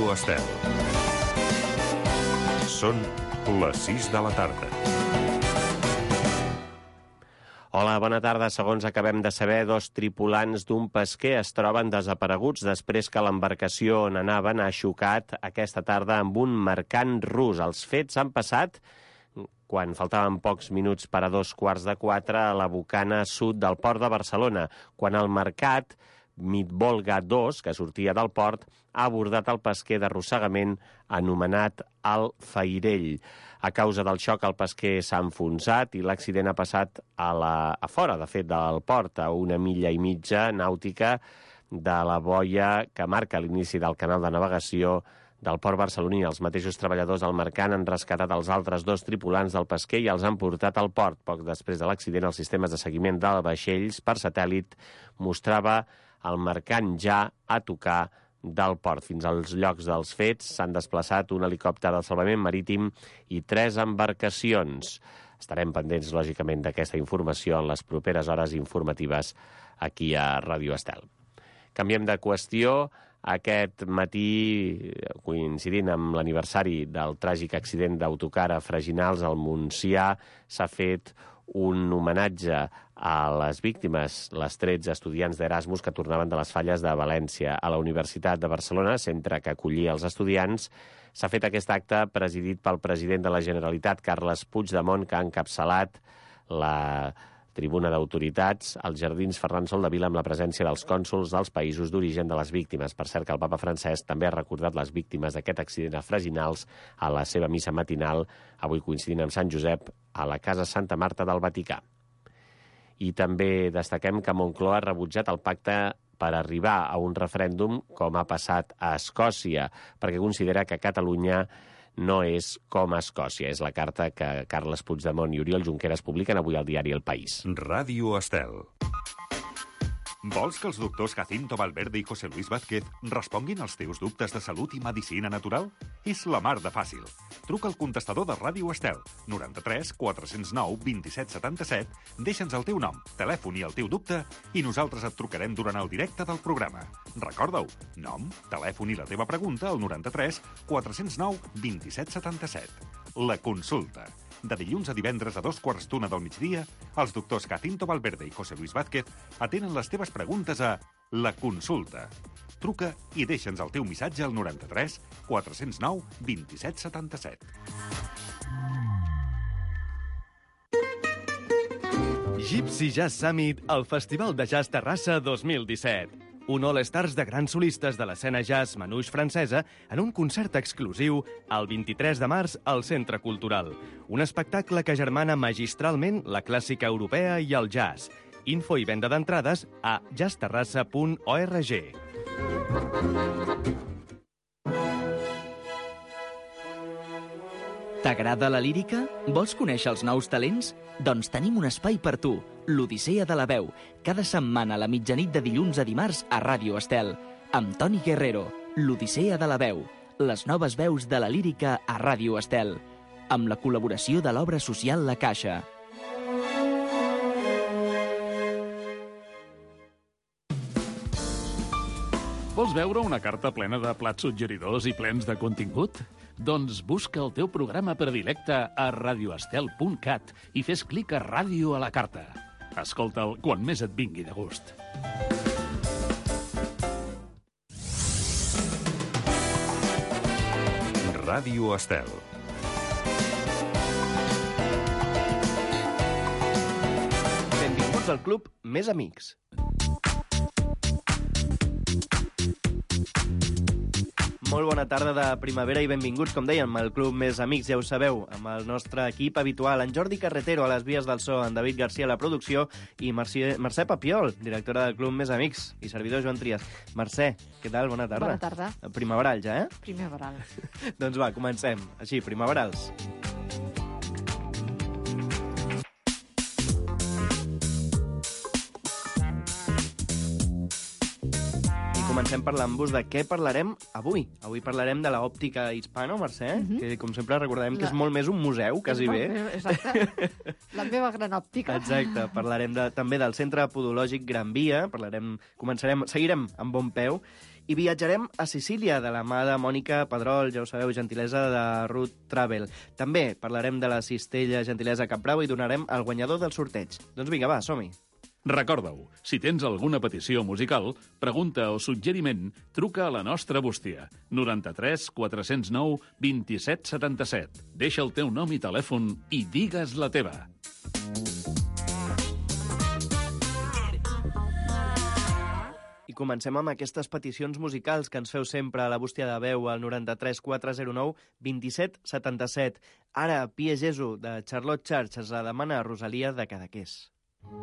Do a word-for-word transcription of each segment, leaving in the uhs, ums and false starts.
Ràdio Estel. Són les sis de la tarda. Hola, bona tarda. Segons acabem de saber, dos tripulants d'un pesquer es troben desapareguts després que l'embarcació on anaven ha xocat aquesta tarda amb un mercant rus. Els fets han passat quan faltaven pocs minuts per a dos quarts de quatre a la bocana sud del port de Barcelona, quan el mercat Midvolga dos, que sortia del port, ha abordat el pesquer d'arrossegament anomenat el Fairell. A causa del xoc, el pesquer s'ha enfonsat i l'accident ha passat a, la, a fora, de fet, del port, a una milla i mitja nàutica de la boia que marca l'inici del canal de navegació del port barceloní. Els mateixos treballadors del mercant han rescatat els altres dos tripulants del pesquer i els han portat al port. Poc després de l'accident, els sistemes de seguiment de vaixells per satèl·lit mostrava el mercant ja a tocar del port. Fins als llocs dels fets s'han desplaçat un helicòpter del salvament marítim i tres embarcacions. Estarem pendents, lògicament, d'aquesta informació en les properes hores informatives aquí a Ràdio Estel. Canviem de qüestió. Aquest matí, coincidint amb l'aniversari del tràgic accident d'autocar a Freginals, al Montsià, s'ha fet un homenatge a les víctimes, les tretze estudiants d'Erasmus que tornaven de les falles de València. A la Universitat de Barcelona, centre que acollia els estudiants, s'ha fet aquest acte presidit pel president de la Generalitat, Carles Puigdemont, que ha encapçalat la tribuna d'autoritats als Jardins Ferran Soldevila amb la presència dels cònsols dels països d'origen de les víctimes. Per cert, que el papa Francesc també ha recordat les víctimes d'aquest accident a Freginals a la seva missa matinal, avui coincidint amb Sant Josep, a la Casa Santa Marta del Vaticà. I també destaquem que Moncloa ha rebutjat el pacte per arribar a un referèndum com ha passat a Escòcia, perquè considera que Catalunya no és com a Escòcia. És la carta que Carles Puigdemont i Oriol Junqueras publiquen avui al diari El País. Ràdio Estel. Vols que els doctors Jacinto Valverde i José Luis Vázquez responguin als teus dubtes de salut i medicina natural? És la mar de fàcil. Truca al contestador de Ràdio Estel, noranta-tres quatre zero nou vint set setanta-set, deixa'ns el teu nom, telèfon i el teu dubte i nosaltres et trucarem durant el directe del programa. Recorda-ho, nom, telèfon i la teva pregunta al noranta-tres quatre zero nou vint set setanta-set. La consulta. De dilluns a divendres a dos quarts d'una del migdia, els doctors Jacinto Valverde i José Luis Vázquez atenen les teves preguntes a La Consulta. Truca i deixa'ns el teu missatge al noranta-tres quatre zero nou vint set setanta-set. Gypsy Jazz Summit, el Festival de Jazz Terrassa dos mil disset. Un all-stars de grans solistes de l'escena jazz manouche francesa en un concert exclusiu el vint-i-tres de març al Centre Cultural. Un espectacle que germana magistralment la clàssica europea i el jazz. Info i venda d'entrades a jazzterrassa punt org. T'agrada la lírica? Vols conèixer els nous talents? Doncs tenim un espai per tu, l'Odissea de la Veu, cada setmana a la mitjanit de dilluns a dimarts a Ràdio Estel, amb Toni Guerrero, l'Odissea de la Veu, les noves veus de la lírica a Ràdio Estel, amb la col·laboració de l'obra social La Caixa. Vols veure una carta plena de plats suggeridors i plens de contingut? Doncs busca el teu programa predilecte a radioestel punt cat i fes clic a Ràdio a la carta. Escolta'l quan més et vingui de gust. Ràdio Estel. Benvinguts al club Més Amics. Molt bona tarda de primavera i benvinguts, com dèiem, al Club Més Amics, ja ho sabeu, amb el nostre equip habitual, en Jordi Carretero a les vies del so, en David Garcia a la producció i Mercè, Mercè Papiol, directora del Club Més Amics, i servidor Joan Trias. Mercè, què tal? Bona tarda. Bona tarda. Primaveral ja, eh? Primaveral. Doncs va, comencem. Així, primaverals. Comencem parlant-vos de què parlarem avui. Avui parlarem de l'òptica hispano, Mercè, mm-hmm. que com sempre recordarem que és molt més un museu, quasi bé. Exacte. La meva gran òptica. Exacte. Parlarem de, també del Centre Podològic Gran Via, parlarem, començarem, seguirem amb bon peu, I viatjarem a Sicília, de la mà de Mònica Pedrol, ja ho sabeu, gentilesa de Root Travel. També parlarem de la cistella gentilesa Capbravo i donarem el guanyador del sorteig. Doncs vinga, va, som-hi. Recorda-ho, si tens alguna petició musical, pregunta o suggeriment, truca a la nostra bústia. noranta-tres quatre-cents nou vint-i-set setanta-set. Deixa el teu nom i telèfon i digues la teva. I comencem amb aquestes peticions musicals que ens feu sempre a la bústia de veu al noranta-tres quatre-cents nou vint-i-set setanta-set. Ara, Pie Jesu, de Charlotte Church, es la demana a Rosalia de Cadaqués.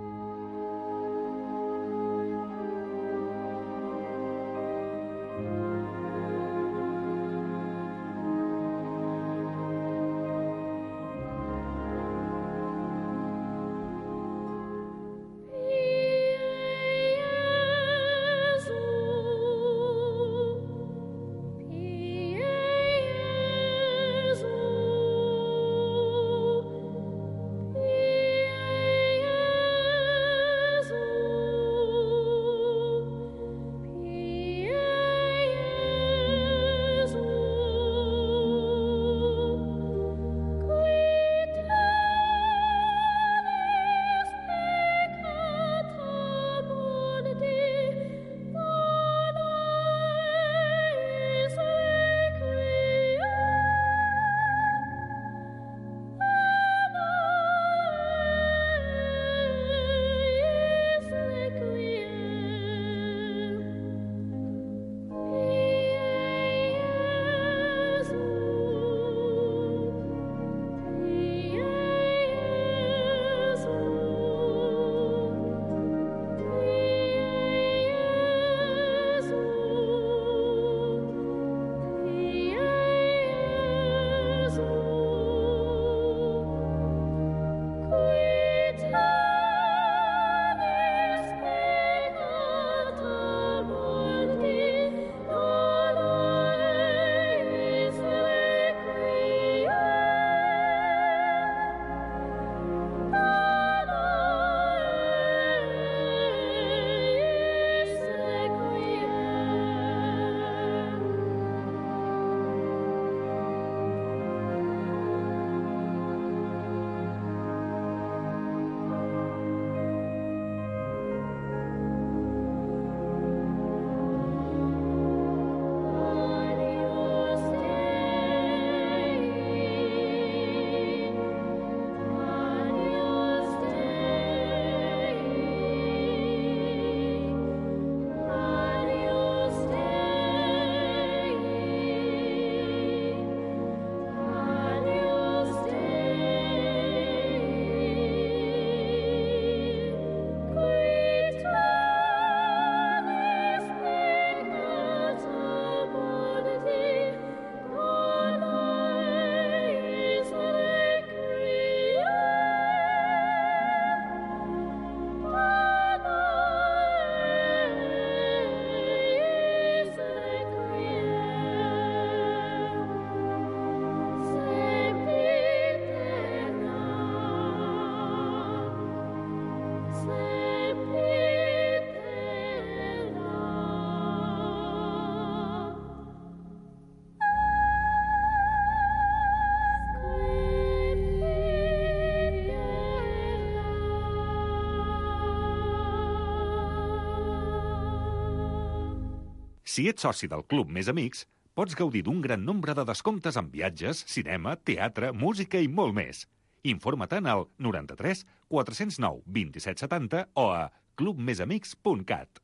Si ets soci del Club Més Amics, pots gaudir d'un gran nombre de descomptes en viatges, cinema, teatre, música i molt més. Informa-te'n al noranta-tres quatre-cents nou vint-i-set setanta o a club més amics punt cat.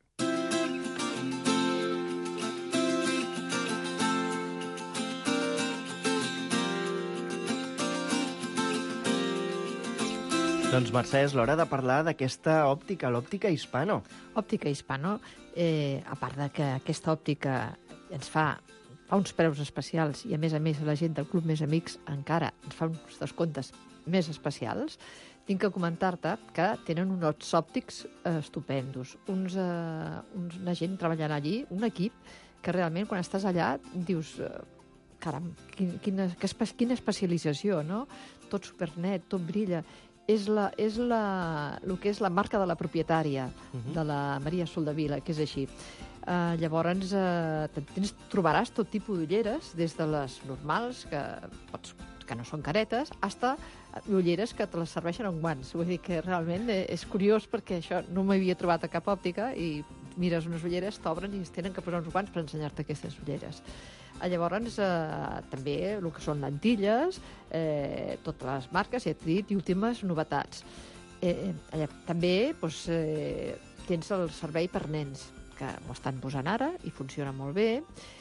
Doncs, Mercè, és l'hora de parlar d'aquesta òptica, l'òptica Hispano. Òptica Hispano, eh, a part de que aquesta òptica ens fa, fa uns preus especials i, a més a més, la gent del Club Més Amics encara ens fa uns descomptes més especials, tinc que comentar-te que tenen uns òptics eh, estupendos, uns, eh, uns, una gent treballant allí, un equip que realment quan estàs allà dius... Eh, caram, quin, quina, quina especialització, no? Tot supernet, tot brilla... És, la, és la, el que és la marca de la propietària, uh-huh. de la Maria Soldevila, que és així. Uh, llavors, uh, tens, trobaràs tot tipus d'ulleres, des de les normals, que, pots, que no són caretes, fins a ulleres que te les serveixen amb guants. Vull dir que realment és curiós perquè això no m'havia trobat a cap òptica i mires unes ulleres, t'obren i es tenen que posar uns guants per ensenyar-te aquestes ulleres. Uh, llavors, uh, també el que són lentilles, eh, totes les marques, ja t'he dit, i últimes novetats. Eh, eh, també doncs, eh, tens el servei per nens, que ho estan posant ara i funciona molt bé.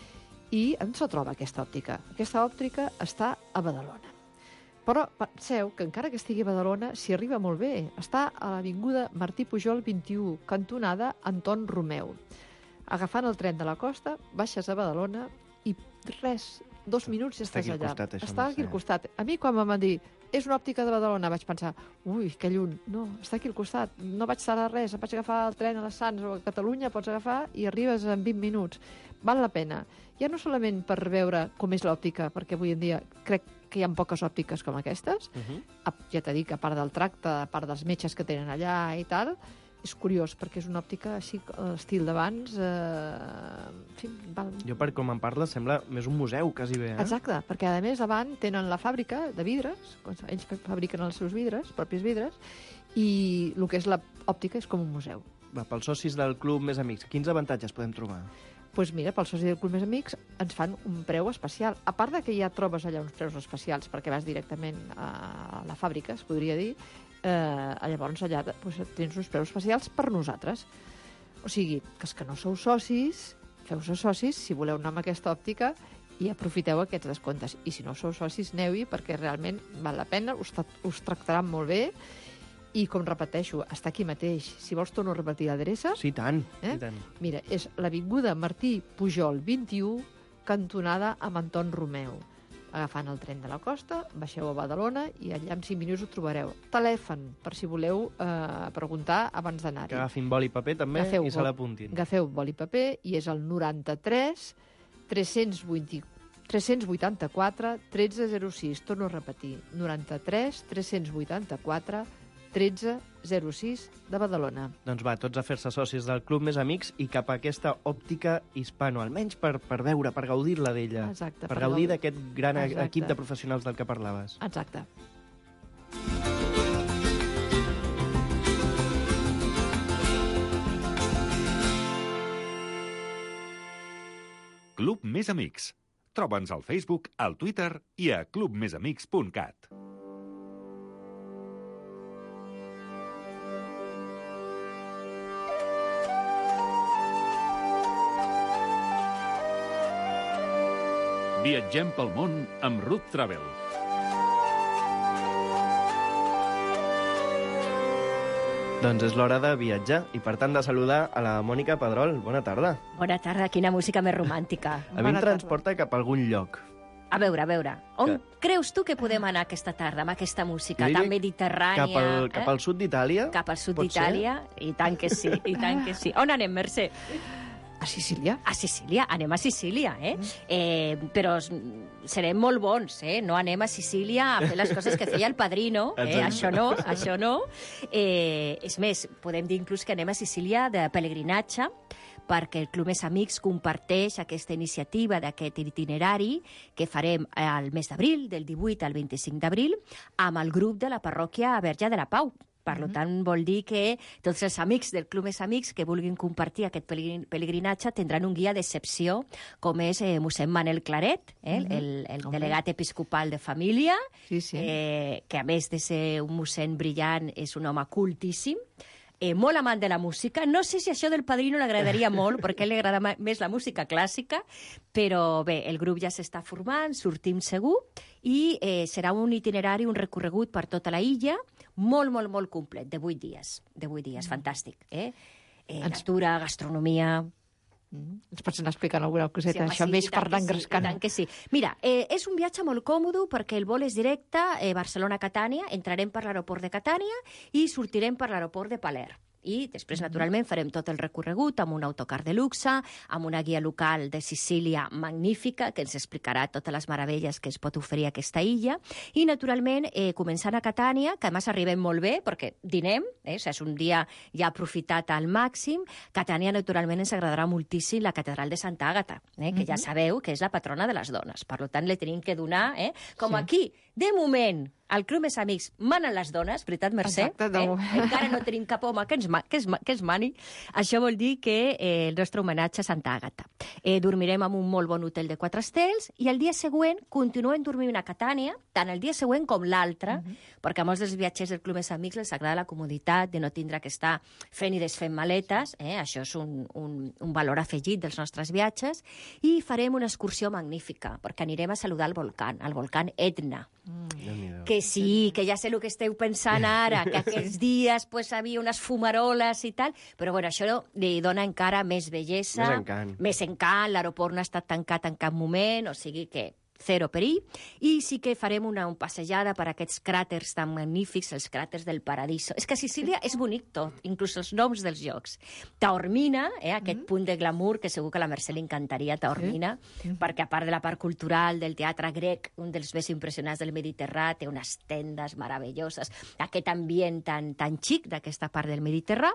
I on se troba aquesta òptica? Aquesta òptica està a Badalona. Però penseu que encara que estigui a Badalona, s'hi arriba molt bé. Està a l'avinguda Martí Pujol vint-i-u, cantonada Anton Romeu. Agafant el tren de la costa, baixes a Badalona i res, dos minuts i estàs allà. Costat, això, està aquí al costat. A mi, quan em van dir és una òptica de Badalona, vaig pensar, ui, que lluny. No, està aquí al costat. No vaig tardar res. Vaig agafar el tren a les Sants o a Catalunya, pots agafar i arribes en vint minuts. Val la pena. Ja no solament per veure com és l'òptica, perquè avui en dia crec que hi ha poques òptiques com aquestes. Uh-huh. Ja t'he dit que a part del tracte, a part dels metges que tenen allà i tal, és curiós, perquè és una òptica així, estil d'abans. Eh... En fi, val... Jo, per com em parles, sembla més un museu, quasi bé. Eh? Exacte, perquè a més davant tenen la fàbrica de vidres, ells fabriquen els seus vidres, propis vidres, i el que és l'òptica és com un museu. Va, pels socis del Club Més Amics, quins avantatges podem trobar? Doncs pues mira, pels socis del Club Més Amics ens fan un preu especial. A part de que ja trobes allà uns preus especials, perquè vas directament a la fàbrica, es podria dir, eh, llavors allà pues, tens uns preus especials per nosaltres. O sigui, que els que no sou socis, feu-vos socis, si voleu anar amb aquesta òptica, i aprofiteu aquests descomptes. I si no sou socis, aneu-hi, perquè realment val la pena, us, us tractaran molt bé. I, com repeteixo, està aquí mateix. Si vols, torno a repetir l'adreça. Sí, tant. Eh? Sí, tant. Mira, és l'avinguda Martí Pujol vint-i-u, cantonada amb Anton Romeu. Agafant el tren de la costa, baixeu a Badalona i allà en cinc minuts ho trobareu. Telèfon, per si voleu eh, preguntar abans d'anar-hi. Que agafin boli i paper també Agafeu, i se l'apuntin. Agafeu boli i paper i és el noranta-tres tres-cents vuitanta-quatre tretze zero sis. Torno a repetir, noranta-tres tres-cents vuitanta-quatre tretze zero sis de Badalona. Doncs va, tots a fer-se socis del Club Més Amics i cap a aquesta òptica hispano, almenys per, per veure, per gaudir-la d'ella. Exacte. Per, per gaudir gaud... d'aquest gran Exacte. equip de professionals del que parlaves. Exacte. Club Més Amics. Troba'ns al Facebook, al Twitter i a club més amics punt cat. Viatgem pel món amb Ruth Travel. Doncs és l'hora de viatjar i, per tant, de saludar a la Mònica Pedrol. Bona tarda. Bona tarda, quina música més romàntica. A mi em transporta cap a algun lloc. A veure, a veure, on Que- creus tu que podem anar aquesta tarda amb aquesta música Jo diria tan mediterrània? Cap al, cap eh? al sud d'Itàlia? Cap al sud pot ser? d'Itàlia? I tant que sí, i tant que sí. On anem, Mercè? A Sicília? A Sicília, anem a Sicília, eh? eh però s- serem molt bons, eh? No anem a Sicília a fer les coses que feia el padrino, eh? Exacte. Això no, això no. Eh, és més, podem dir inclús que anem a Sicília de pelegrinatge, perquè el Club Més Amics comparteix aquesta iniciativa d'aquest itinerari que farem al mes d'abril, del divuit al vint-i-cinc d'abril, amb el grup de la parròquia Verge de la Pau. Per mm-hmm. tant, vol dir que tots els amics del Club Més Amics que vulguin compartir aquest pelegrin pelegrinatge tindran un guia d'excepció, com és eh, mossèn Manel Claret, eh, mm-hmm. el, el delegat episcopal de família, Sí, sí. eh, que a més de ser un mossèn brillant és un home cultíssim, eh, molt amant de la música. No sé si això del padrino l'agradaria molt, perquè a ell li agrada més la música clàssica, però bé, el grup ja s'està formant, sortim segur, i eh, serà un itinerari, un recorregut per tota la illa, molt, molt, molt complet, de vuit dies. De vuit dies, fantàstic. Eh? Eh, natura, gastronomia... Mm. Ens pots anar explicant alguna coseta? home, Això més i tant per anar que sí, engrescant. i tant que sí. Mira, eh, és un viatge molt còmode perquè el vol és directe, eh, Barcelona-Catània, entrarem per l'aeroport de Catània i sortirem per l'aeroport de Palerm. I després, naturalment, farem tot el recorregut amb un autocar de luxe, amb una guia local de Sicília magnífica, que ens explicarà totes les meravelles que es pot oferir a aquesta illa. I, naturalment, eh, començant a Catània, que a més arribem molt bé, perquè dinem, eh, o sigui, és un dia ja aprofitat al màxim. Catània, naturalment, ens agradarà moltíssim la catedral de Santa Àgata, eh, que ja sabeu que és la patrona de les dones. Per tant, li tenim que donar, eh, com Sí. aquí, de moment, al Club Més Amics manen les dones, veritat, Mercè? Exacte, de eh? moment. Encara no tenim cap home que ens, ma que es, ma que es mani. Això vol dir que eh, el nostre homenatge a Santa Àgata. Eh, dormirem en un molt bon hotel de quatre estels i el dia següent continuem dormint a Catània, tant el dia següent com l'altre, uh -huh. perquè a molts dels viatgers del Club Més Amics els agrada la comoditat de no tindre que estar fent i desfent maletes. Eh? Això és un, un, un valor afegit dels nostres viatges. I farem una excursió magnífica, perquè anirem a saludar el volcán, el volcán Etna. Mm. Que sí, que ja sé el que esteu pensant ara, que aquests dies pues, havia unes fumaroles i tal, però bueno, això li dona encara més bellesa, Més encant. més encant, l'aeroport no ha estat tancat en cap moment, o sigui que zero perill, i sí que farem una, una passejada per aquests cràters tan magnífics, els cràters del Paradiso. És que a Sicília és bonic tot, inclús els noms dels llocs. Taormina, eh, aquest mm. punt de glamour, que segur que a la Mercè li encantaria, Taormina, sí. mm. perquè a part de la part cultural del teatre grec, un dels més impressionants del Mediterrà, té unes tendes meravelloses, aquest ambient tan, tan xic d'aquesta part del Mediterrà.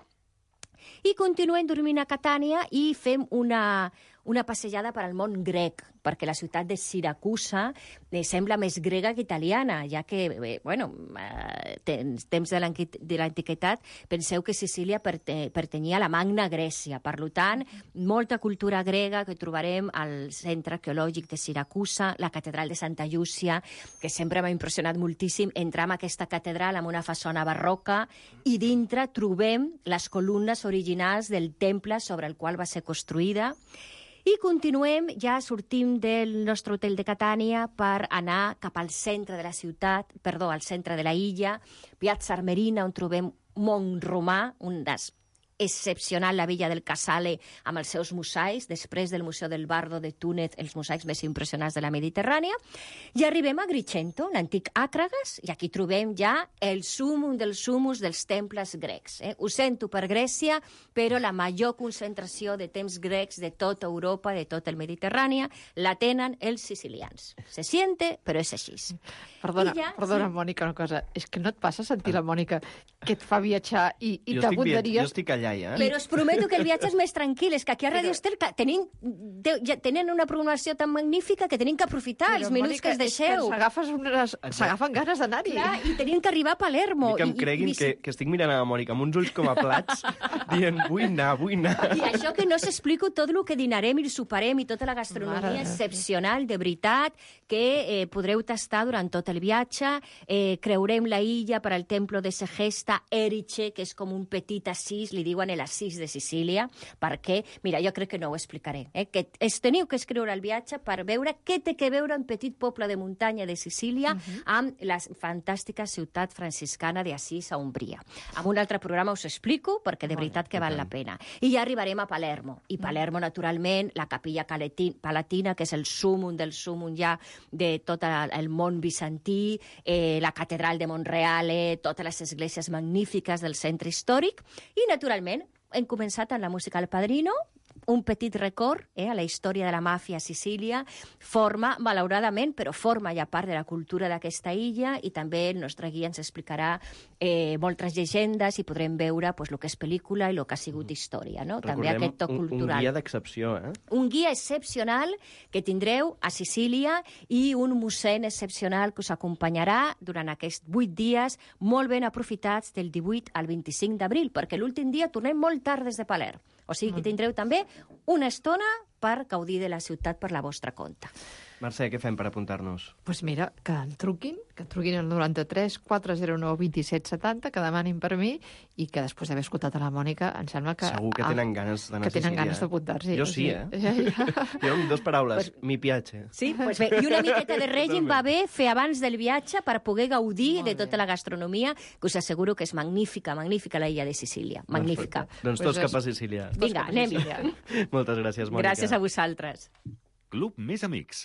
I continuem dormint a Catània i fem una, una passejada per al món grec, perquè la ciutat de Siracusa eh, sembla més grega que italiana, ja que, eh, bueno, eh, temps de l'antiguitat, penseu que Sicília perte, pertanyia a la Magna Grècia. Per tant, molta cultura grega que trobarem al centre arqueològic de Siracusa, la catedral de Santa Llúcia, que sempre m'ha impressionat moltíssim. Entram a aquesta catedral amb una façana barroca i dintre trobem les columnes originals del temple sobre el qual va ser construïda. I continuem, ja sortim del nostre hotel de Catània per anar cap al centre de la ciutat, perdó, al centre de la illa, Piazza Armerina, on trobem Mont Romà, un des excepcional, la Villa del Casale, amb els seus mosaics, després del Museu del Bardo de Túnez, els mosaics més impressionants de la Mediterrània, i arribem a Agrigento, l'antic Àcragas, i aquí trobem ja el súmum dels súmums dels temples grecs. Eh? Ho sento per Grècia, però la major concentració de temps grecs de tota Europa, de tot el Mediterrània, la tenen els sicilians. Se siente, però és així. Perdona, ja, perdona sí. Mònica, una cosa. És que no et passa sentir la Mònica que et fa viatjar i, i jo estic, t'apuntaries... jo estic allà, ja. Però us prometo que el viatge és més tranquil. És que aquí a Radio Estel tenim, de, ja tenen una programació tan magnífica que tenim que aprofitar Però, els minuts Mònica, que es deixeu. S'agafes unes... S'agafen ganes d'anar-hi. Clar, i tenim que arribar a Palermo. I que em i, creguin i, que, que estic mirant a la Mònica amb uns ulls com a plats, dient, vull anar, vull anar. I això que no s'explico tot el que dinarem i soparem i tota la gastronomia Mare. excepcional, de veritat, que eh, podreu tastar durant tot el viatge. Eh, creurem la illa per al templo de Segesta, Erice, que és com un petit assís, li diuen l'assís de Sicília, perquè, mira, jo crec que no ho explicaré, eh? que es teniu que escriure el viatge per veure què té que veure un petit poble de muntanya de Sicília uh -huh. amb la fantàstica ciutat franciscana d'Assís a Umbria. En un altre programa us explico, perquè de veritat que val la pena. I ja arribarem a Palermo. I Palermo, naturalment, la capilla palatina, que és el súmum del súmum ja de tot el món bizantí, eh, la catedral de Monreale, totes les esglésies magnífiques del centre històric. I, naturalment, hem començat amb la música El Padrino, un petit record eh, a la història de la màfia a Sicília, forma, malauradament, però forma ja part de la cultura d'aquesta illa, i també el nostre guia ens explicarà eh, moltes llegendes i podrem veure pues, el que és pel·lícula i el que ha sigut història. No? També aquest toc un, cultural. un guia d'excepció, eh? Un guia excepcional que tindreu a Sicília i un mossèn excepcional que us acompanyarà durant aquests vuit dies molt ben aprofitats del divuit al vint-i-cinc d'abril, perquè l'últim dia tornem molt tard des de Palerm. O sigui que tindreu també una estona per gaudir de la ciutat per la vostra compte. Mercè, què fem per apuntar-nos? Doncs pues mira, que en truquin, que truquin al noranta-tres quatre zero nou vint set setanta, que demanin per mi, i que després d'haver escoltat a la Mònica, em sembla que... Segur que tenen ganes d'anar a Sicília. Que tenen ganes d'apuntar-s'hi. Jo sí, eh? Ja, ja. Jo amb dues paraules, pues, mi piace. Sí, doncs pues bé, i una miqueta de règim va bé fer abans del viatge per poder gaudir de tota la gastronomia, que us asseguro que és magnífica, magnífica la illa de Sicília. Magnífica. Doncs tots cap a Sicília. Vinga, anem-hi. Moltes gràcies, Mònica. Gràcies a vosaltres. Club Més Amics.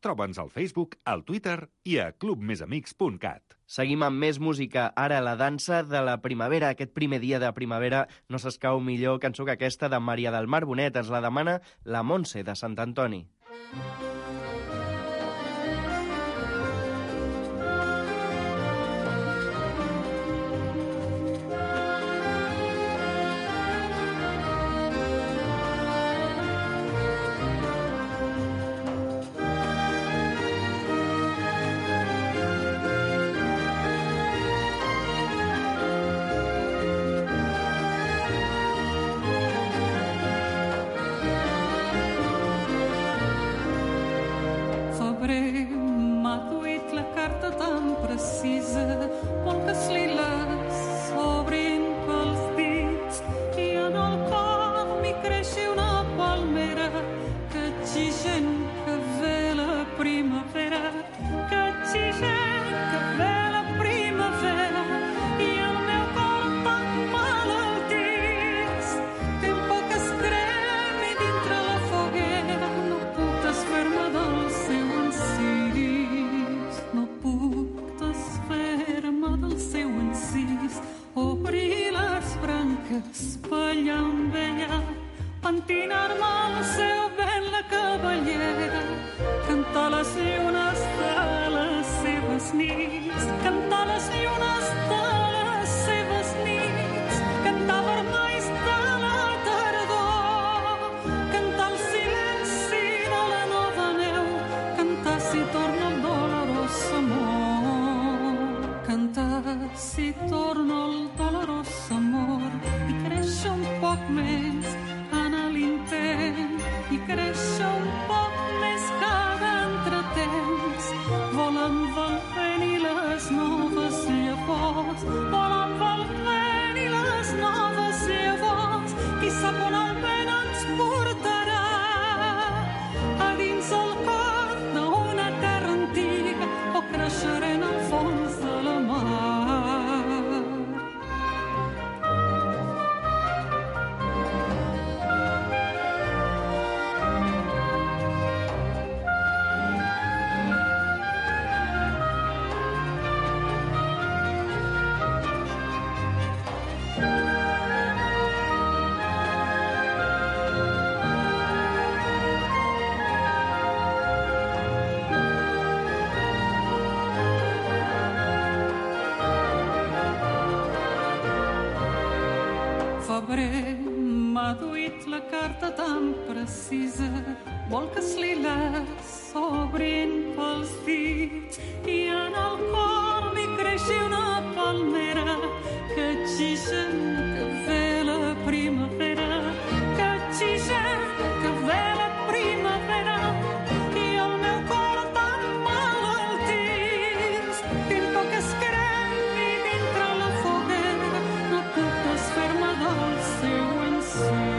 Troba'ns al Facebook, al Twitter i a club més amics punt cat. Seguim amb més música. Ara la dansa de la primavera. Aquest primer dia de primavera no s'escau millor cançó que aquesta de Maria del Mar Bonet. Ens la demana la Montse de Sant Antoni. Febrer m'ha duit la carta tan precisa, vol que els liles s'obrin pels dits i en el cor li creixi una palmera que xixa que ve la primavera, que xixa que ve la primavera i el meu cor tan malaltís tinc por que es cremi dintre la foguera, no puc desfer-me del seu encís.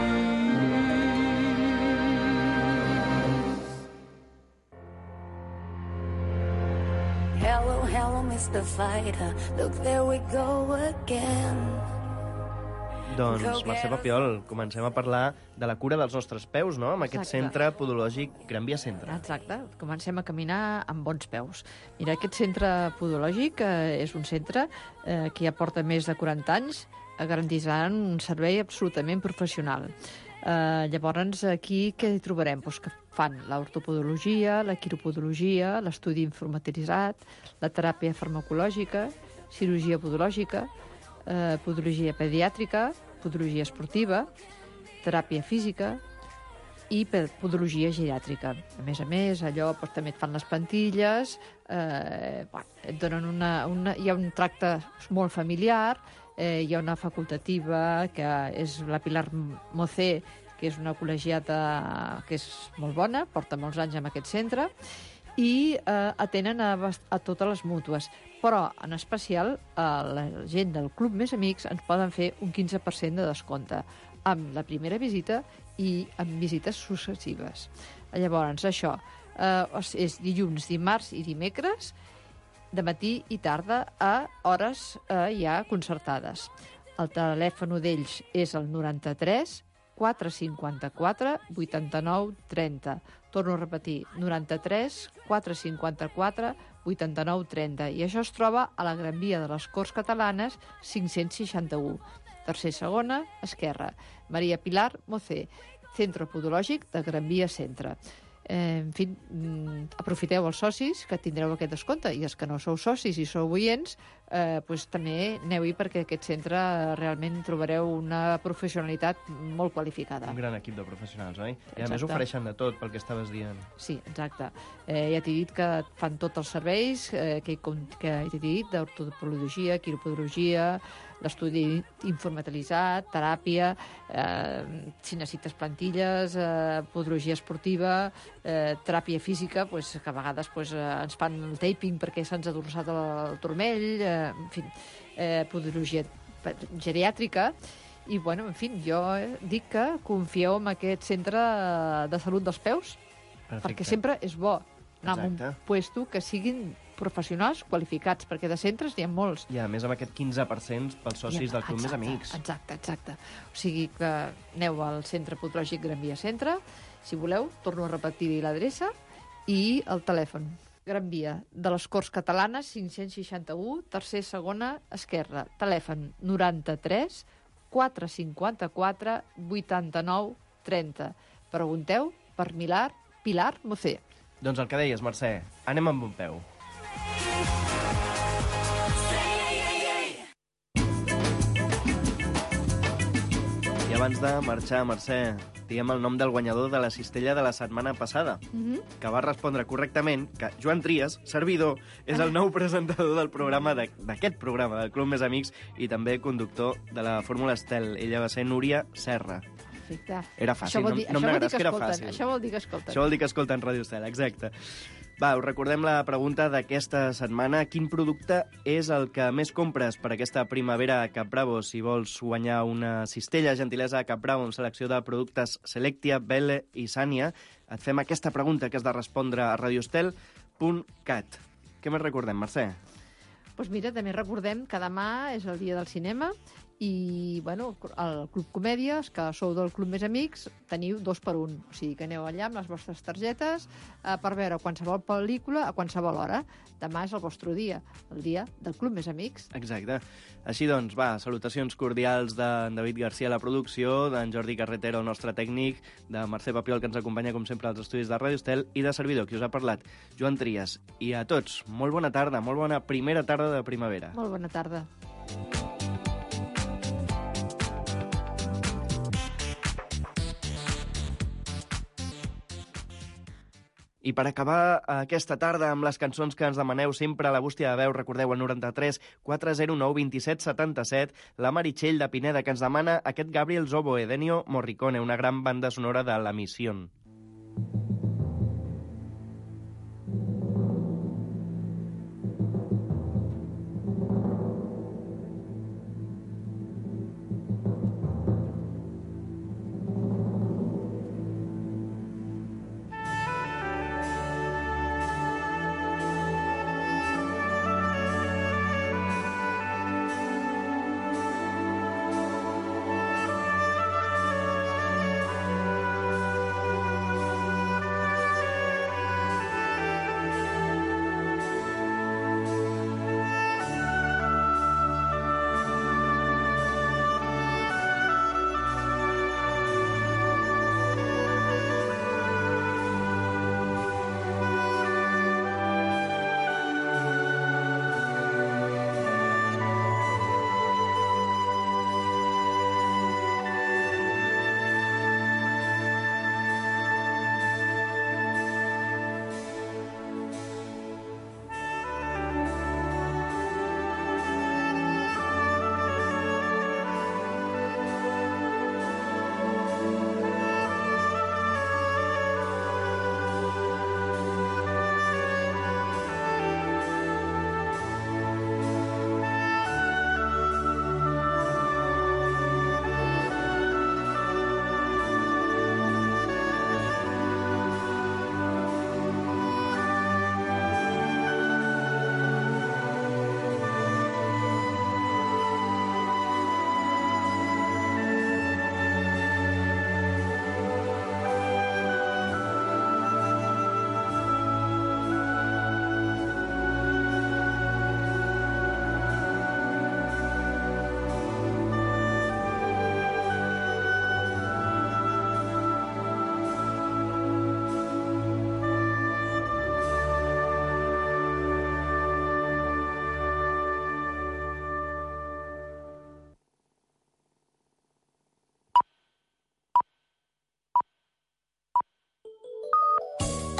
Hello, hello, mister Fighter, look, there we go again. Doncs, Mercè Papiol, comencem a parlar de la cura dels nostres peus, no?, amb aquest Exacte. centre podològic Gran Via Centre. Exacte, comencem a caminar amb bons peus. Mira, aquest centre podològic eh, és un centre eh, que ja porta més de quaranta anys, eh, garantitzant un servei absolutament professional. Eh, llavors, aquí què hi trobarem? Pues que fan l'ortopodologia, la quiropodologia, l'estudi informatitzat, la teràpia farmacològica, cirurgia podològica, eh, podologia pediàtrica, podologia esportiva, teràpia física i podologia geriàtrica. A més a més, allò doncs, també et fan les plantilles, eh, bueno, et donen una, una, hi ha un tracte molt familiar, eh, hi ha una facultativa que és la Pilar Mocé, que és una col·legiata que és molt bona, porta molts anys en aquest centre, i eh, atenen a, a totes les mútues. Però, en especial, a la gent del Club Més Amics ens poden fer un quinze per cent de descompte amb la primera visita i amb visites successives. Llavors, això eh, és dilluns, dimarts i dimecres, de matí i tarda a hores eh, ja concertades. El telèfon d'ells és el noranta-tres quatre cinquanta-quatre vuitanta-nou trenta. torno a repetir, noranta-tres quatre cinquanta-quatre vuitanta-nou trenta. I això es troba a la Gran Via de les Corts Catalanes cinc-cents seixanta-u. Tercer segona, esquerra. Maria Pilar Mocé, Centre Podològic de Gran Via Centre. Eh, en fi, mm, aprofiteu els socis que tindreu aquest descompte, i els que no sou socis i sou oients, eh, pues, també aneu-hi, perquè aquest centre realment trobareu una professionalitat molt qualificada. Un gran equip de professionals, oi? I a Exacte. més ofereixen de tot, pel que estaves dient. Sí, exacte. Eh, ja t'he dit que fan tots els serveis eh, que, que t'he dit, d'ortopedologia, quiropodologia, l'estudi informatitzat, teràpia, eh, si necessites plantilles, eh, podologia esportiva, eh, teràpia física, pues, que a vegades pues, eh, ens fan el taping perquè se'ns ha dorsat el, el turmell, eh, en fi, eh, podologia geriàtrica, i, bueno, en fi, jo dic que confieu en aquest centre de salut dels peus, Perfecte. perquè sempre és bo anar a un Exacte. puesto que siguin professionals qualificats, perquè de centres n'hi ha molts. I a més amb aquest quinze per cent pels socis del Club Més Amics. Exacte, exacte. O sigui que aneu al Centre Podològic Gran Via Centre, si voleu, torno a repetir l'adreça, i el telèfon. Gran Via de les Corts Catalanes, cinc-cents seixanta-u, tercer segona, esquerra. Telèfon noranta-tres quatre cinquanta-quatre vuitanta-nou trenta. Pregunteu per Pilar, Pilar Mocé. Doncs el que deies, Mercè, anem amb un peu. I abans de marxar, Mercè, diguem el nom del guanyador de la cistella de la setmana passada, Mm-hmm. que va respondre correctament que Joan Trias, servidor, és el nou presentador del programa de- d'aquest programa, del Club Més Amics, i també conductor de la Fórmula Estel. Ella va ser Núria Serra. Perfecte. Era fàcil, Això vol no- dir, no em això vol dir negaràs que que era escolten, fàcil. Això vol dir que escolten. Això vol dir que escolten Ràdio Estel, exacte. Va, us recordem la pregunta d'aquesta setmana. Quin producte és el que més compres per aquesta primavera a Capbravo? Si vols guanyar una cistella, gentilesa a Capbravo, amb selecció de productes Selectia, Belle i Sània, et fem aquesta pregunta que has de respondre a radioestel punt cat. Què més recordem, Mercè? Doncs mira, també recordem que demà és el dia del cinema i, bueno, al Club Comèdia, els que sou del Club Més Amics, teniu dos per un. O sigui que aneu allà amb les vostres targetes eh, per veure qualsevol pel·lícula a qualsevol hora. Demà és el vostre dia, el dia del Club Més Amics. Exacte. Així doncs, va, salutacions cordials d'en David Garcia a la producció, d'en Jordi Carretero, el nostre tècnic, de Mercè Papiol, que ens acompanya, com sempre, als estudis de Ràdio Estel, i de servidor, qui us ha parlat, Joan Trias. I a tots, molt bona tarda, molt bona primera tarda de primavera. Molt bona tarda. I per acabar aquesta tarda amb les cançons que ens demaneu sempre a la bústia de veu, recordeu el noranta-tres quatre zero nou vint-i-set setanta-set, la Meritxell de Pineda, que ens demana aquest Gabriel Zobo, Edenio Morricone, una gran banda sonora de La Misión.